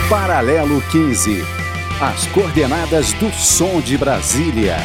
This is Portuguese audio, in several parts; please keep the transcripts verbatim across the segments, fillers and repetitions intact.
Paralelo quinze. As coordenadas do som de Brasília.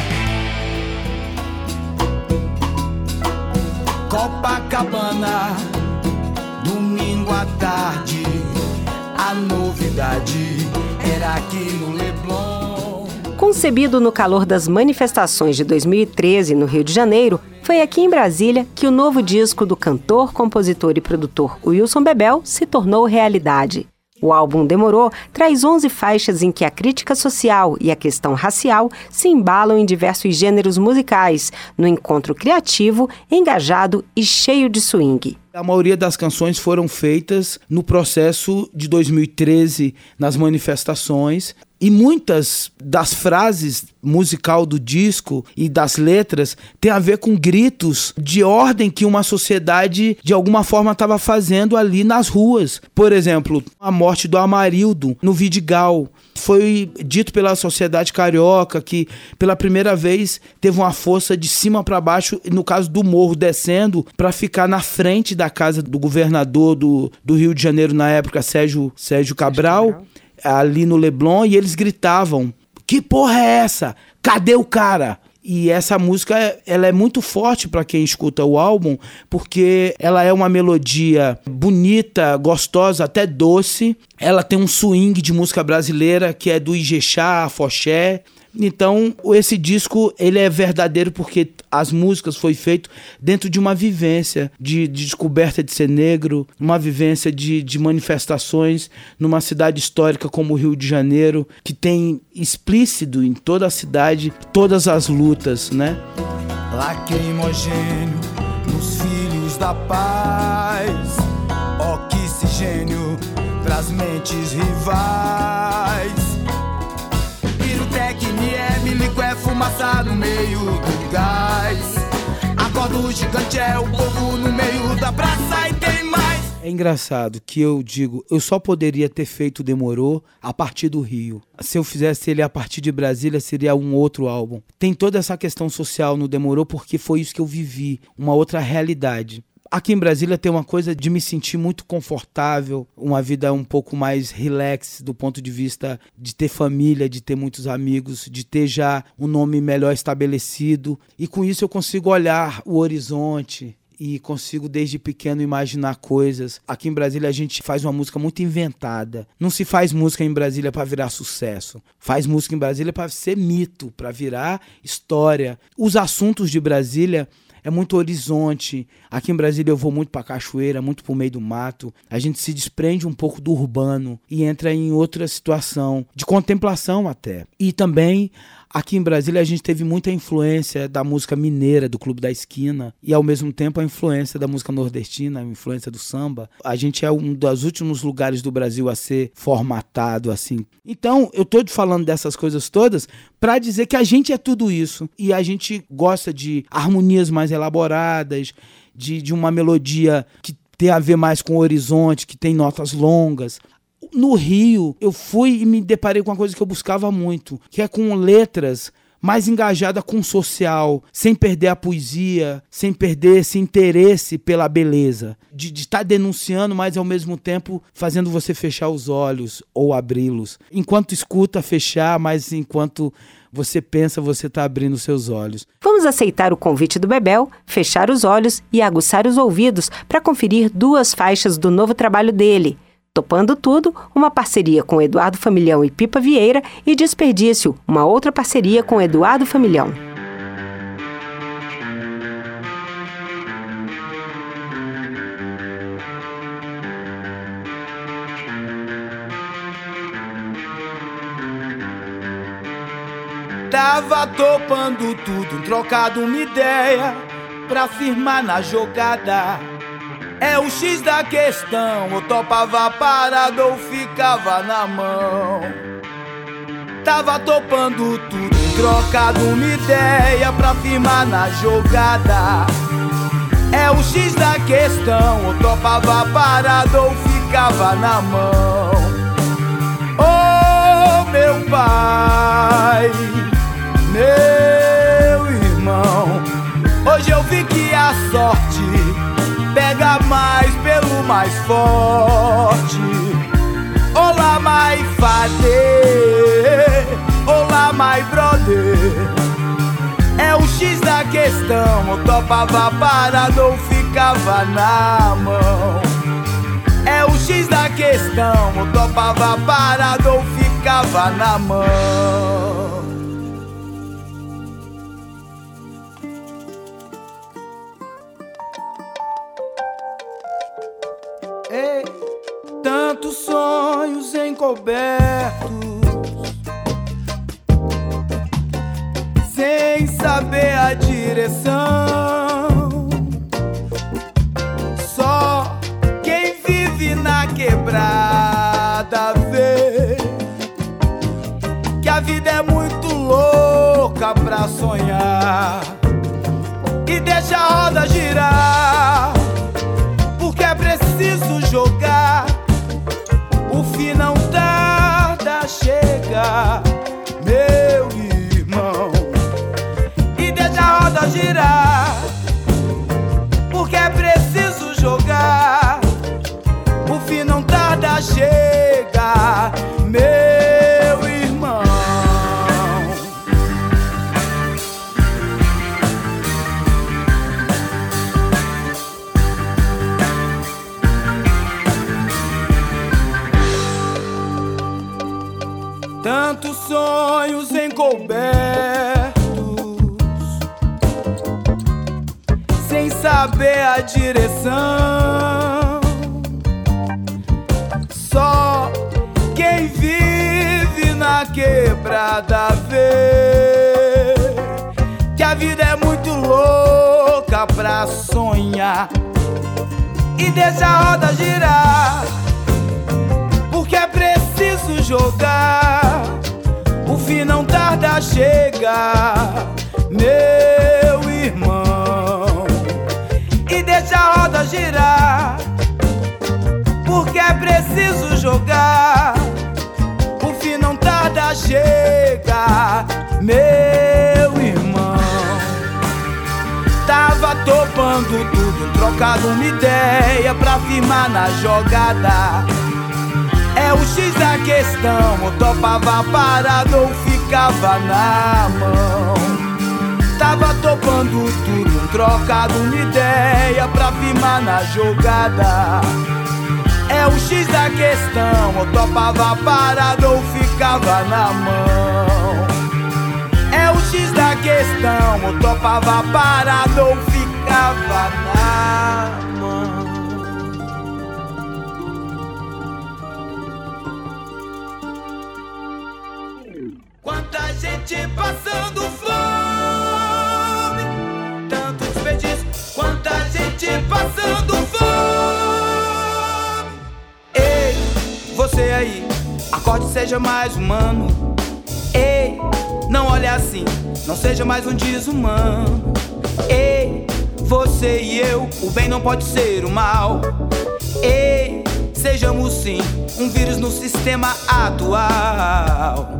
Copacabana, domingo à tarde, a novidade era aqui no Leblon. Concebido no calor das manifestações de dois mil e treze no Rio de Janeiro, foi aqui em Brasília que o novo disco do cantor, compositor e produtor Wilson Bebel se tornou realidade. O álbum Demorou traz onze faixas em que a crítica social e a questão racial se embalam em diversos gêneros musicais, no encontro criativo, engajado e cheio de swing. A maioria das canções foram feitas no processo de dois mil e treze, nas manifestações, e muitas das frases musical do disco e das letras tem a ver com gritos de ordem que uma sociedade de alguma forma estava fazendo ali nas ruas. Por exemplo, a morte do Amarildo no Vidigal. Foi dito pela sociedade carioca que pela primeira vez teve uma força de cima para baixo, no caso do morro descendo, para ficar na frente da casa do governador do, do Rio de Janeiro na época, Sérgio, Sérgio Cabral, Sérgio Cabral, ali no Leblon, e eles gritavam: que porra é essa? Cadê o cara? E essa música, ela é muito forte para quem escuta o álbum, porque ela é uma melodia bonita, gostosa, até doce. Ela tem um swing de música brasileira que é do Ijexá, Afoxé. Então, esse disco, ele é verdadeiro porque as músicas foi feito dentro de uma vivência de, de descoberta de ser negro, uma vivência de, de manifestações numa cidade histórica como o Rio de Janeiro, que tem explícito em toda a cidade todas as lutas, né? Lacrimogênio nos filhos da paz, oxigênio pras mentes rivais. Milico é fumaça no meio do gás. Acorda o gigante, é o povo no meio da praça e tem mais. É engraçado que eu digo, eu só poderia ter feito Demorou a partir do Rio. Se eu fizesse ele a partir de Brasília, seria um outro álbum. Tem toda essa questão social no Demorou porque foi isso que eu vivi, uma outra realidade. Aqui em Brasília tem uma coisa de me sentir muito confortável, uma vida um pouco mais relax do ponto de vista de ter família, de ter muitos amigos, de ter já um nome melhor estabelecido. E com isso eu consigo olhar o horizonte e consigo desde pequeno imaginar coisas. Aqui em Brasília a gente faz uma música muito inventada. Não se faz música em Brasília para virar sucesso. Faz música em Brasília para ser mito, para virar história. Os assuntos de Brasília é muito horizonte. Aqui em Brasília eu vou muito pra cachoeira, muito pro meio do mato. A gente se desprende um pouco do urbano e entra em outra situação, de contemplação até. E também, aqui em Brasília a gente teve muita influência da música mineira, do Clube da Esquina, e ao mesmo tempo a influência da música nordestina, a influência do samba. A gente é um dos últimos lugares do Brasil a ser formatado assim. Então, eu tô falando dessas coisas todas para dizer que a gente é tudo isso. E a gente gosta de harmonias mais elaboradas, de, de uma melodia que tem a ver mais com o horizonte, que tem notas longas. No Rio, eu fui e me deparei com uma coisa que eu buscava muito, que é com letras mais engajadas com o social, sem perder a poesia, sem perder esse interesse pela beleza. De estar tá denunciando, mas ao mesmo tempo fazendo você fechar os olhos ou abri-los. Enquanto escuta, fechar, mas enquanto você pensa, você está abrindo seus olhos. Vamos aceitar o convite do Bebel, fechar os olhos e aguçar os ouvidos para conferir duas faixas do novo trabalho dele. Topando Tudo, uma parceria com Eduardo Familhão e Pipa Vieira, e Desperdício, uma outra parceria com Eduardo Familhão. Tava topando tudo, trocado uma ideia pra firmar na jogada. É o X da questão, eu topava parado ou ficava na mão. Tava topando tudo, trocado uma ideia pra firmar na jogada. É o X da questão, eu topava parado ou ficava na mão. Oh, meu pai, meu irmão, hoje eu vi que a sorte pega mais pelo mais forte. Olá, my father, olá, my brother. É o X da questão, eu topava parado ou ficava na mão. É o X da questão, eu topava parado ou ficava na mão. Ei, tantos sonhos encobertos, sem saber a direção. Só quem vive na quebrada vê que a vida é muito louca pra sonhar e deixa a roda girar, porque é preciso jogar. O fim não tarda a chegar, meu irmão, e deixa a roda girar, porque é preciso jogar. O fim não tarda a chegar, meu irmão. Tantos sonhos encobertos, sem saber a direção. Só quem vive na quebrada vê que a vida é muito louca pra sonhar e deixa a roda girar, porque é preciso jogar. O fim não tarda a chegar, meu irmão, e deixa a roda girar, porque é preciso jogar. O fim não tarda a chegar, meu irmão. Tava topando tudo, trocado uma ideia pra firmar na jogada. É o X da questão, eu topava parado ou ficava na mão. Tava topando tudo, trocado uma ideia pra firmar na jogada. É o X da questão, eu topava parado ou ficava na mão. É o X da questão, eu topava parado ou ficava na mão. Quanta gente passando fome, tanto desperdício. Quanta gente passando fome. Ei, você aí, acorde e seja mais humano. Ei, não olhe assim, não seja mais um desumano. Ei, você e eu, o bem não pode ser o mal. Ei, sejamos sim um vírus no sistema atual.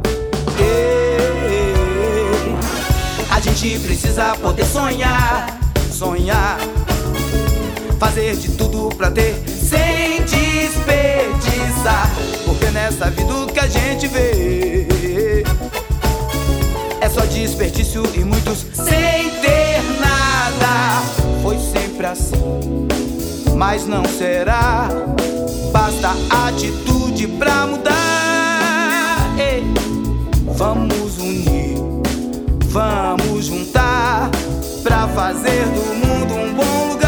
Ei, a gente precisa poder sonhar, sonhar, fazer de tudo pra ter sem desperdiçar, porque nessa vida o que a gente vê é só desperdício e muitos sem ter nada. Foi sempre assim, mas não será. Basta atitude pra mudar. Ei, vamos unir, vamos juntar pra fazer do mundo um bom lugar.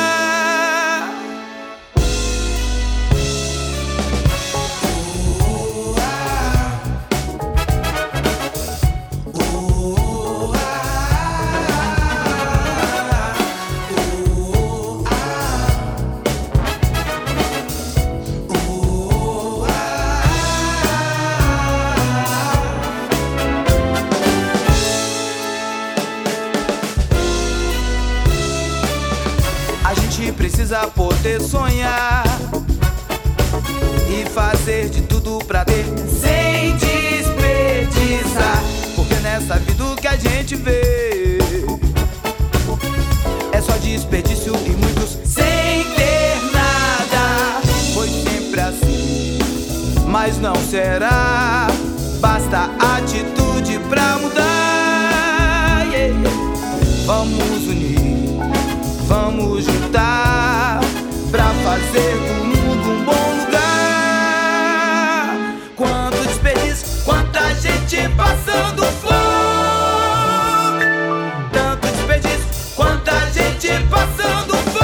Precisa poder sonhar e fazer de tudo pra ter sem desperdiçar, porque nessa vida o que a gente vê é só desperdício e muitos sem ter nada. Foi sempre assim, mas não será. Basta atitude pra mudar. Yeah, yeah. Vamos unir, vamos juntar, pra fazer do mundo um bom lugar. Quanto desperdício, quanta gente passando fome. Tanto desperdício, quanta gente passando fome.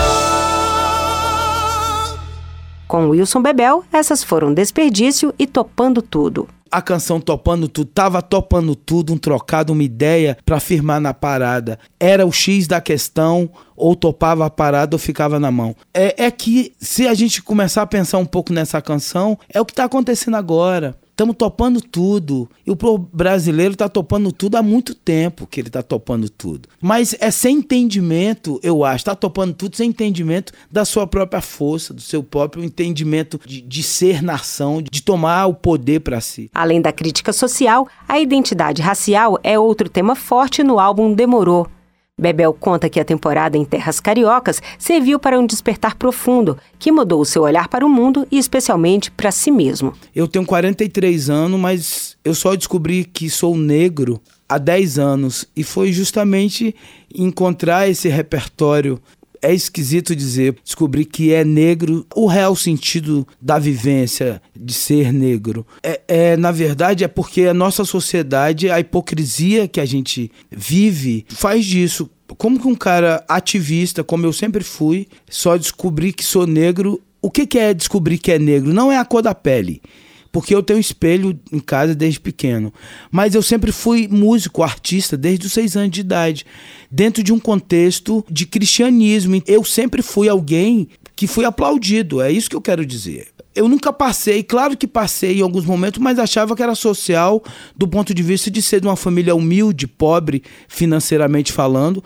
Com Wilson Bebel, essas foram Desperdício e Topando Tudo. A canção Topando Tudo, tava topando tudo, um trocado, uma ideia pra firmar na parada. Era o X da questão, ou topava a parada ou ficava na mão. É, é que se a gente começar a pensar um pouco nessa canção, é o que tá acontecendo agora. Estamos topando tudo. E o brasileiro está topando tudo há muito tempo que ele está topando tudo. Mas é sem entendimento, eu acho. Está topando tudo sem entendimento da sua própria força, do seu próprio entendimento de, de ser nação, de tomar o poder para si. Além da crítica social, a identidade racial é outro tema forte no álbum Demorou. Bebel conta que a temporada em terras cariocas serviu para um despertar profundo, que mudou o seu olhar para o mundo e especialmente para si mesmo. Eu tenho quarenta e três anos, mas eu só descobri que sou negro há dez anos. E foi justamente encontrar esse repertório. É esquisito dizer, descobrir que é negro, o real sentido da vivência de ser negro. É, é, na verdade, é porque a nossa sociedade, a hipocrisia que a gente vive, faz disso. Como que um cara ativista, como eu sempre fui, só descobri que sou negro. O que, que é descobrir que é negro? Não é a cor da pele. Porque eu tenho um espelho em casa desde pequeno. Mas eu sempre fui músico, artista, desde os seis anos de idade. Dentro de um contexto de cristianismo. Eu sempre fui alguém que fui aplaudido. É isso que eu quero dizer. Eu nunca passei, claro que passei em alguns momentos, mas achava que era social do ponto de vista de ser de uma família humilde, pobre, financeiramente falando.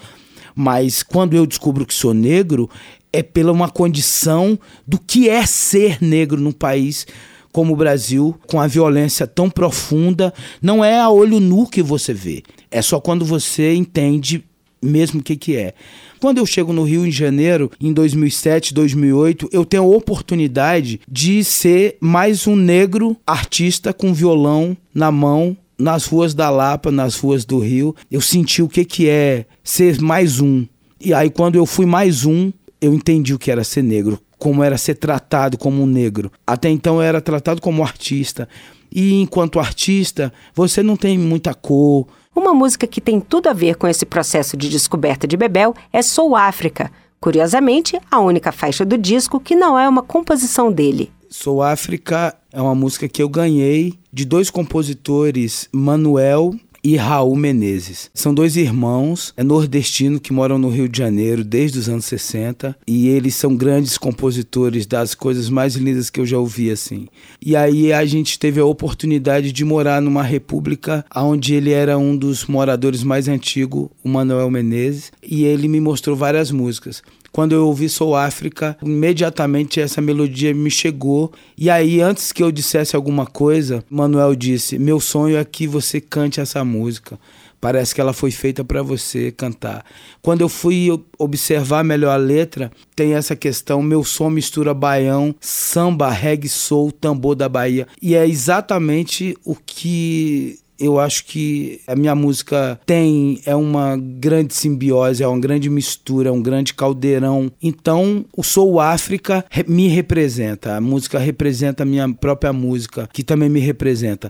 Mas quando eu descubro que sou negro, é pela uma condição do que é ser negro num país como o Brasil, com a violência tão profunda. Não é a olho nu que você vê. É só quando você entende mesmo o que, que é. Quando eu chego no Rio em janeiro, em dois mil e sete, dois mil e oito, eu tenho a oportunidade de ser mais um negro artista com violão na mão, nas ruas da Lapa, nas ruas do Rio. Eu senti o que, que é ser mais um. E aí, quando eu fui mais um, eu entendi o que era ser negro, como era ser tratado como um negro. Até então eu era tratado como artista. E enquanto artista, você não tem muita cor. Uma música que tem tudo a ver com esse processo de descoberta de Bebel é Sou África. Curiosamente, a única faixa do disco que não é uma composição dele. Sou África é uma música que eu ganhei de dois compositores, Manuel e Raul Menezes. São dois irmãos, é nordestino, que moram no Rio de Janeiro desde os anos sessenta, e eles são grandes compositores das coisas mais lindas que eu já ouvi, assim. E aí a gente teve a oportunidade de morar numa república onde ele era um dos moradores mais antigos, o Manuel Menezes, e ele me mostrou várias músicas. Quando eu ouvi Sou África, imediatamente essa melodia me chegou. E aí, antes que eu dissesse alguma coisa, Manuel disse: meu sonho é que você cante essa música. Parece que ela foi feita para você cantar. Quando eu fui observar melhor a letra, tem essa questão: meu som mistura baião, samba, reggae, soul, tambor da Bahia. E é exatamente o que eu acho que a minha música tem, é uma grande simbiose, é uma grande mistura, é um grande caldeirão. Então, o Sou África me representa, a música representa a minha própria música, que também me representa.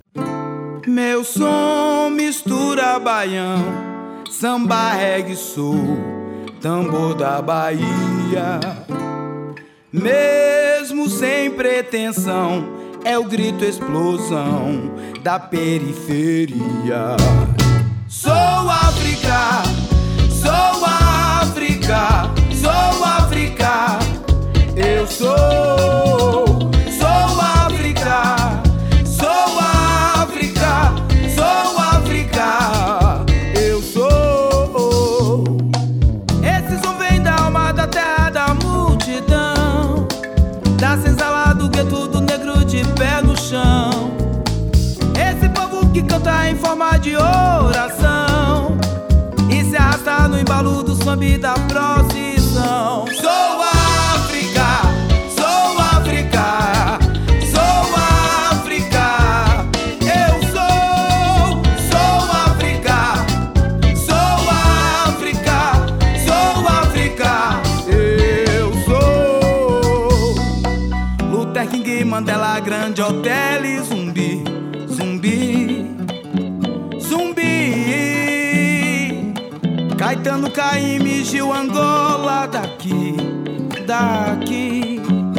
Meu som mistura baião, samba, reggae, soul, tambor da Bahia. Mesmo sem pretensão, é o grito explosão da periferia. Sou África, sou África, sou África, eu sou. Sou África, sou África, sou África, eu sou. Esse som vem da alma da terra da multidão, da senzala do gueto do negro de pé no chão. Esse povo que canta em forma de oração e se arrasta no embalo do samba e da procissão. Sou África, sou África, sou África. Luther King, Mandela Grande, Hotel e Zumbi, Zumbi, Zumbi. Caetano, Caymmi, Gil, Angola, daqui, daqui,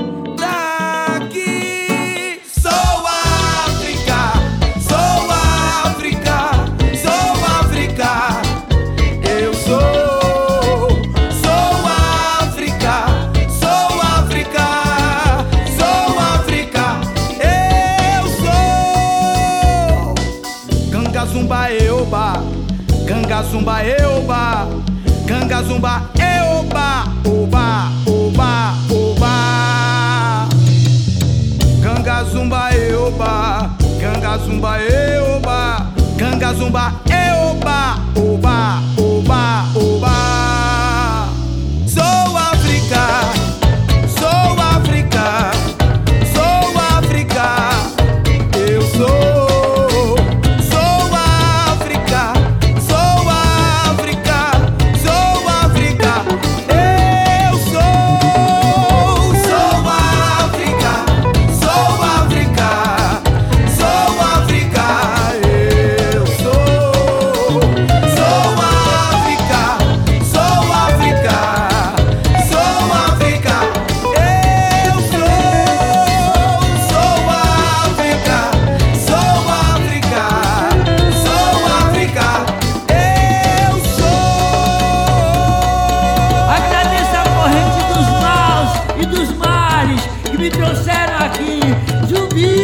daqui. Sou África, sou África, sou África. Eu sou, sou África, sou África, sou África. Eu sou. Ganga, zumba, eoba, ganga, zumba, eoba, ganga, zumba, eoba, oba, oba, oba. Ganga, zumba, eoba, ganga, zumba, eoba, ganga, zumba, eoba, oba, oba, oba. Sou África, sou África, sou África. Eu sou, sou África, sou África, sou África. Eu sou, sou África, sou África, sou África. Eu sou, sou África, sou África, sou África. Eu sou, sou África, sou África, sou África. Eu sou. Agradeço a corrente dos maus e dos mares que me trouxeram aqui, Zumbi.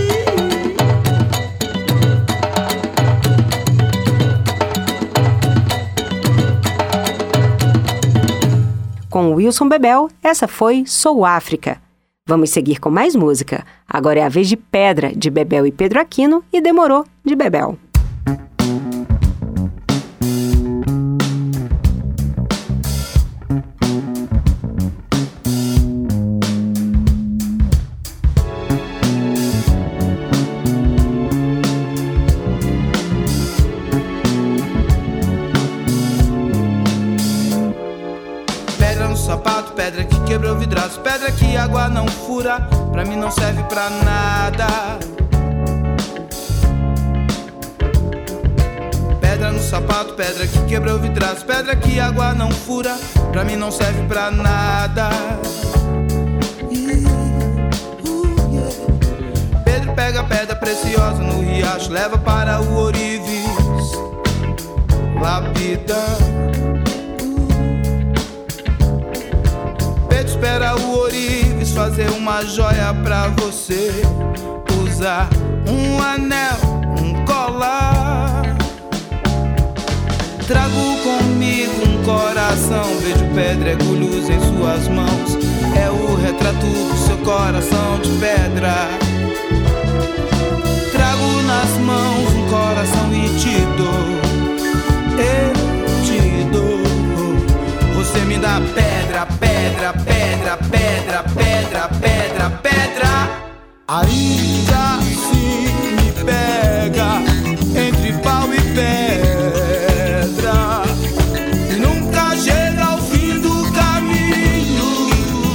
Com Wilson Bebel, essa foi Sou África. Vamos seguir com mais música. Agora é a vez de Pedra, de Bebel e Pedro Aquino, e Demorou, de Bebel. Pedra no sapato, pedra que quebrou vidraço, pedra que água não fura, pra mim não serve pra nada. Pedra no sapato, pedra que quebrou vidraço, pedra que água não fura, pra mim não serve pra nada. Pedro pega pedra preciosa no riacho, leva para o ourives, lapida. Pedro espera o ourives fazer uma joia pra você usar, um anel, um colar. Trago comigo um coração, vejo pedregulhos em suas mãos, é o retrato do seu coração de pedra. Trago nas mãos um coração e te dou, eu te dou. Você me dá pedra, pedra, pedra, pedra, pedra, pedra, pedra. Ainda assim me pega entre pau e pedra, e nunca chega ao fim do caminho.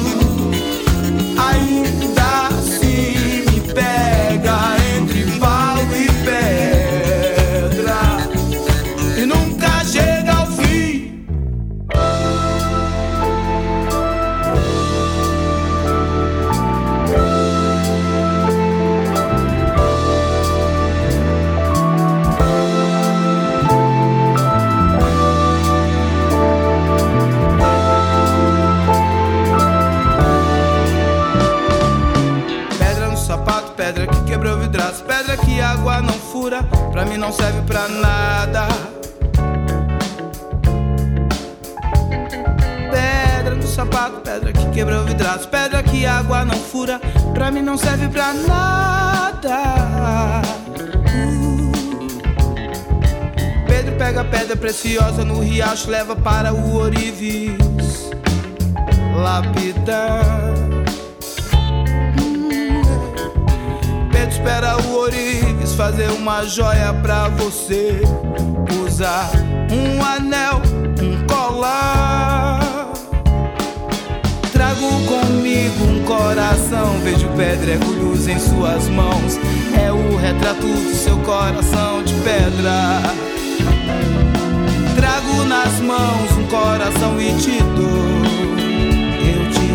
Ainda assim me pega entre pau e pedra, e nunca chega ao fim. Pedra que quebrou vidraço, pedra que água não fura, pra mim não serve pra nada. Pedra no sapato, pedra que quebrou vidraço, pedra que água não fura, pra mim não serve pra nada. uh. Pedro pega pedra preciosa no riacho, leva para o ourives, lapidar. Pedro espera o ourives fazer uma joia pra você usar, um anel, um colar. Trago comigo um coração, vejo pedra, é luz em suas mãos. É o retrato do seu coração de pedra. Trago nas mãos um coração e te dou. Eu te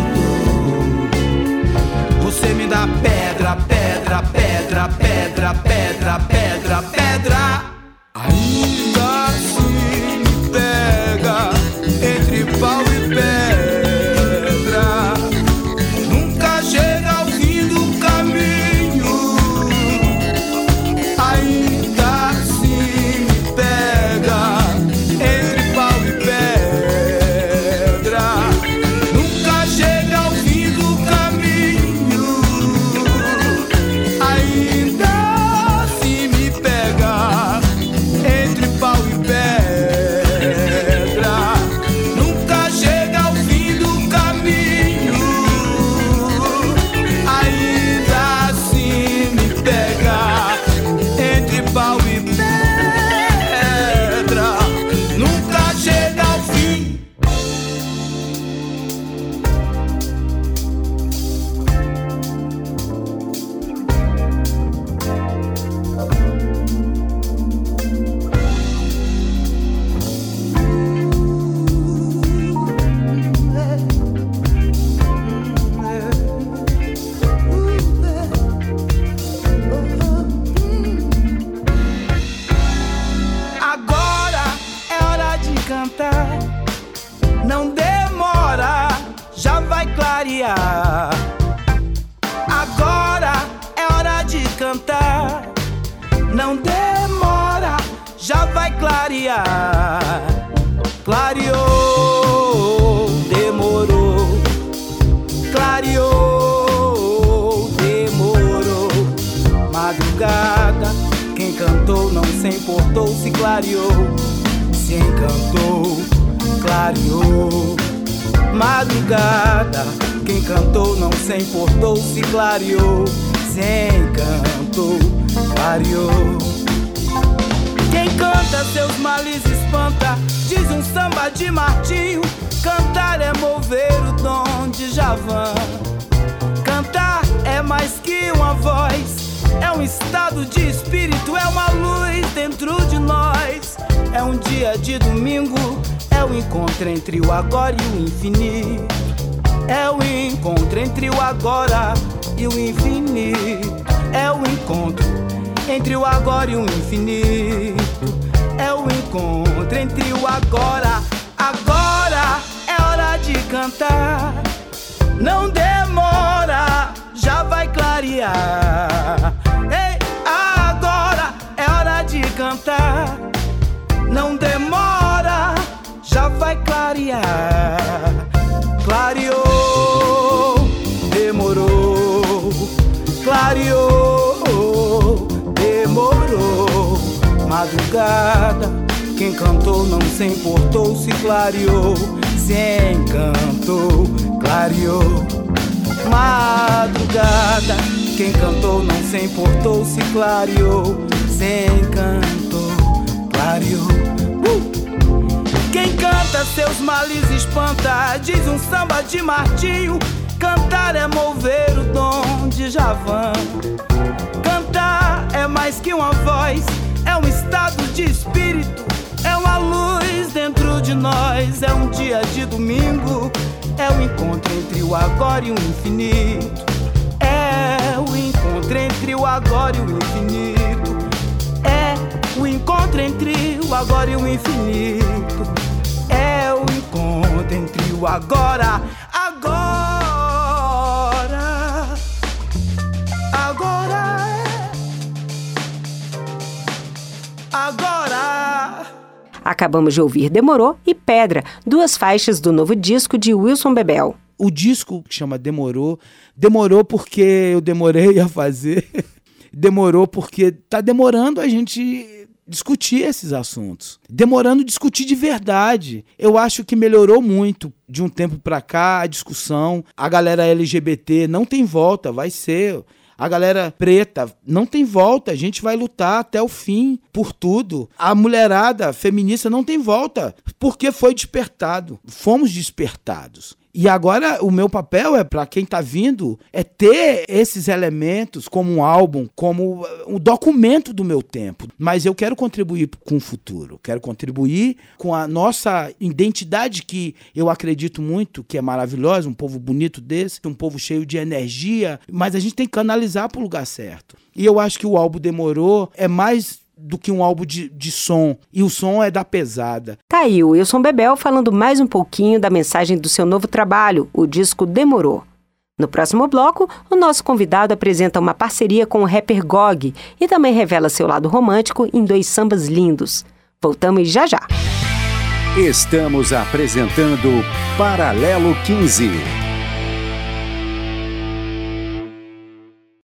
dou. Você me dá pedra, pedra, pedra, pedra, pedra, pedra, pedra. Ainda assim me pega entre pau e pedra. Nunca chega ao fim do caminho. Ainda assim me pega entre pau e pedra. Nunca chega ao fim do caminho. Ainda assim me pega entre pau e pedra. Nunca chega ao fim do caminho. Ainda assim me pega entre pau e pedra. Nunca chega ao fim. Agora é hora de cantar. Não demora, já vai clarear. Agora é hora de cantar. Não demora, já vai clarear. Clareou, demorou. Clareou, demorou. Madrugada, quem cantou não se importou, se clareou, se encantou, clareou. Madrugada, quem cantou não se importou, se clareou, se encantou, clareou. Quem canta seus males espanta, diz um samba de Martinho. Cantar é mover o dom de Javan. Cantar é mais que uma voz, é um estado de espírito, é uma luz dentro de nós. É um dia de domingo, é o encontro entre o agora e o infinito. É o encontro entre o agora e o infinito. É o encontro entre o agora e o infinito. É o encontro entre o agora. Agora é hora de cantar. Não demora, já vai clarear. Ei, agora é hora de cantar. Não demora, já vai clarear. Clareou, demorou. Clareou, demorou. Madrugada, quem cantou não se importou, se clareou, se encantou, clareou. Madrugada, quem cantou não se importou, se clareou, se encantou, clareou. uh! Quem canta seus males espanta, diz um samba de Martinho. Cantar é mover o dom de Javan. Cantar é mais que uma voz, é um estado de espírito, é uma luz dentro de nós. É um dia de domingo, é o encontro entre o agora e o infinito. É o encontro entre o agora e o infinito. É o encontro entre o agora e o infinito. É o encontro entre o agora. Agora, agora é. Agora. Acabamos de ouvir Demorou e Pedra, duas faixas do novo disco de Wilson Bebel. O disco que chama Demorou, demorou porque eu demorei a fazer, demorou porque tá demorando a gente discutir esses assuntos, demorando discutir de verdade. Eu acho que melhorou muito de um tempo pra cá a discussão. A galera L G B T não tem volta, vai ser... A galera preta não tem volta, a gente vai lutar até o fim por tudo. A mulherada feminista não tem volta, porque foi despertado. Fomos despertados. E agora o meu papel é, para quem tá vindo, é ter esses elementos como um álbum, como um documento do meu tempo. Mas eu quero contribuir com o futuro, quero contribuir com a nossa identidade, que eu acredito muito, que é maravilhosa, um povo bonito desse, um povo cheio de energia, mas a gente tem que canalizar para o lugar certo. E eu acho que o álbum Demorou é mais do que um álbum de, de som, e o som é da pesada. Tá aí o Wilson Bebel falando mais um pouquinho da mensagem do seu novo trabalho, o disco Demorou. No próximo bloco, o nosso convidado apresenta uma parceria com o rapper Gog e também revela seu lado romântico em dois sambas lindos. Voltamos já já. Estamos apresentando Paralelo quinze.